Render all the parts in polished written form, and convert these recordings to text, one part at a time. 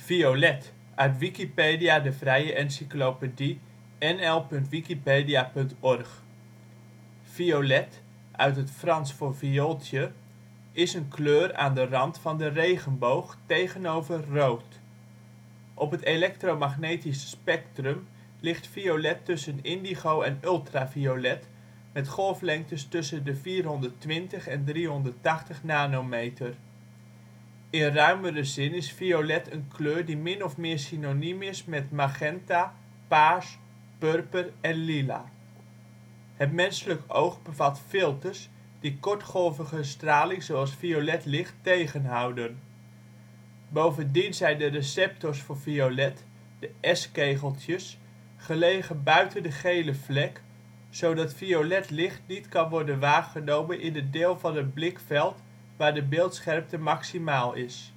Violet, uit Wikipedia, de vrije encyclopedie. nl.wikipedia.org. Violet, uit het Frans voor viooltje, is een kleur aan de rand van de regenboog tegenover rood. Op het elektromagnetische spectrum ligt violet tussen indigo en ultraviolet met golflengtes tussen de 420 en 380 nanometer. In ruimere zin is violet een kleur die min of meer synoniem is met magenta, paars, purper en lila. Het menselijk oog bevat filters die kortgolvige straling zoals violet licht tegenhouden. Bovendien zijn de receptors voor violet, de S-kegeltjes, gelegen buiten de gele vlek, zodat violet licht niet kan worden waargenomen in het deel van het blikveld waar de beeldscherpte maximaal is.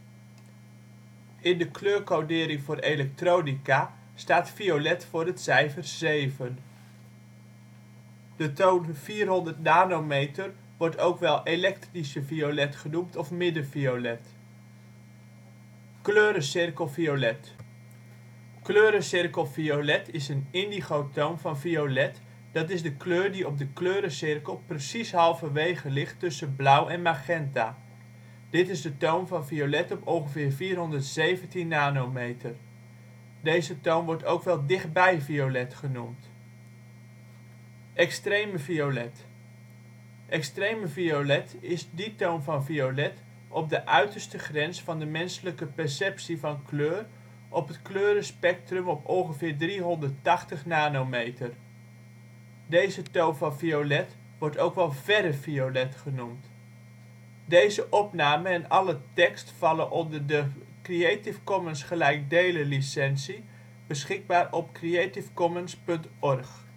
In de kleurcodering voor elektronica staat violet voor het cijfer 7. De toon 400 nanometer wordt ook wel elektrische violet genoemd of middenviolet. Kleurencirkel violet. Kleurencirkel violet is een indigotoon van violet, dat is de kleur die op de kleurencirkel precies halverwege ligt tussen blauw en magenta. Dit is de toon van violet op ongeveer 417 nanometer. Deze toon wordt ook wel dichtbij violet genoemd. Extreme violet. Extreme violet is die toon van violet op de uiterste grens van de menselijke perceptie van kleur op het kleurenspectrum op ongeveer 380 nanometer. Deze toon van violet wordt ook wel verre violet genoemd. Deze opname en alle tekst vallen onder de Creative Commons gelijkdelen licentie, beschikbaar op creativecommons.org